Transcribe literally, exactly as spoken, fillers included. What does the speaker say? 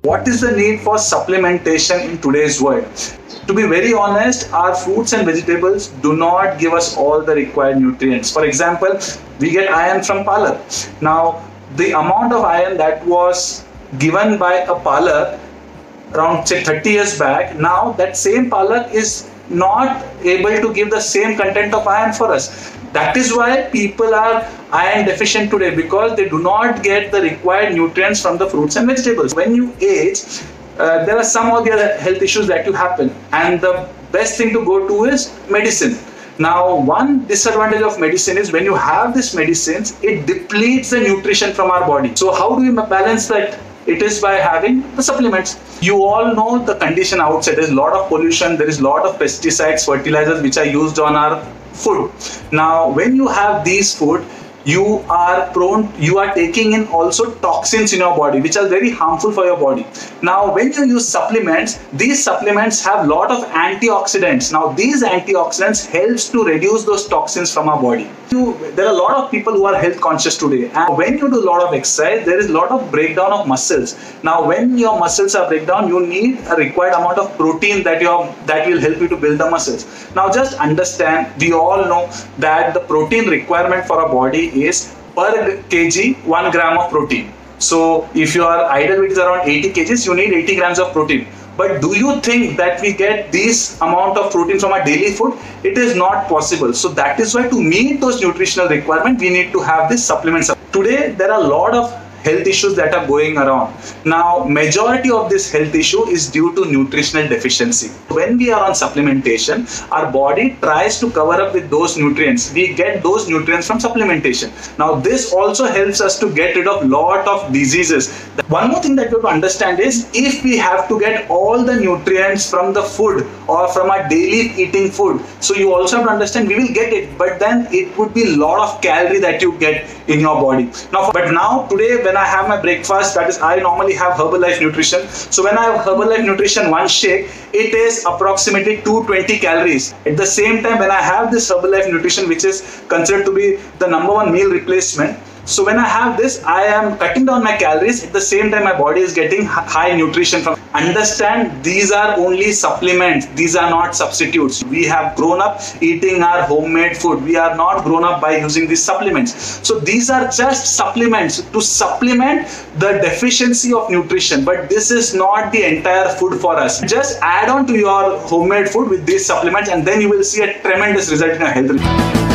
What is the need for supplementation in today's world? To be very honest, our fruits and vegetables do not give us all the required nutrients. For example, we get iron from palak. Now, the amount of iron that was given by a palak around say thirty years back, now that same palak is not able to give the same content of iron for us. That is why people are iron deficient today, because they do not get the required nutrients from the fruits and vegetables. When you age, uh, there are some of the other health issues that you happen, and the best thing to go to is medicine. Now, one disadvantage of medicine is when you have these medicines, it depletes the nutrition from our body. So how do we balance that? It is by having the supplements. You all know the condition outside. There is a lot of pollution, there is a lot of pesticides, fertilizers which are used on our food. Now, when you have these food, you are prone, you are taking in also toxins in your body which are very harmful for your body. Now, when you use supplements, these supplements have a lot of antioxidants. Now, these antioxidants helps to reduce those toxins from our body. You, there are a lot of people who are health conscious today, and when you do a lot of exercise, there is a lot of breakdown of muscles. Now, when your muscles are breakdown, you need a required amount of protein that you have, that will help you to build the muscles. Now, just understand, we all know that the protein requirement for our body is per kg one gram of protein. So if your ideal weight is around eighty kilograms, you need eighty grams of protein. But do you think that we get this amount of protein from our daily food? It is not possible. So that is why to meet those nutritional requirements, we need to have these supplements. Today, there are a lot of health issues that are going around. Now, majority of this health issue is due to nutritional deficiency. When we are on supplementation, our body tries to cover up with those nutrients. We get those nutrients from supplementation. Now, this also helps us to get rid of lot of diseases. One more thing that you have to understand is, if we have to get all the nutrients from the food or from our daily eating food, so you also have to understand we will get it, but then it would be a lot of calorie that you get in your body. Now, but now today, when I have my breakfast, that is, I normally have Herbalife Nutrition. So when I have Herbalife Nutrition one shake, it is approximately two hundred twenty calories. At the same time, when I have this Herbalife Nutrition, which is considered to be the number one meal replacement, so when I have this, I am cutting down my calories. At the same time, my body is getting high nutrition from. Understand, these are only supplements. These are not substitutes. We have grown up eating our homemade food. We are not grown up by using these supplements. So these are just supplements to supplement the deficiency of nutrition. But this is not the entire food for us. Just add on to your homemade food with these supplements, and then you will see a tremendous result in your health.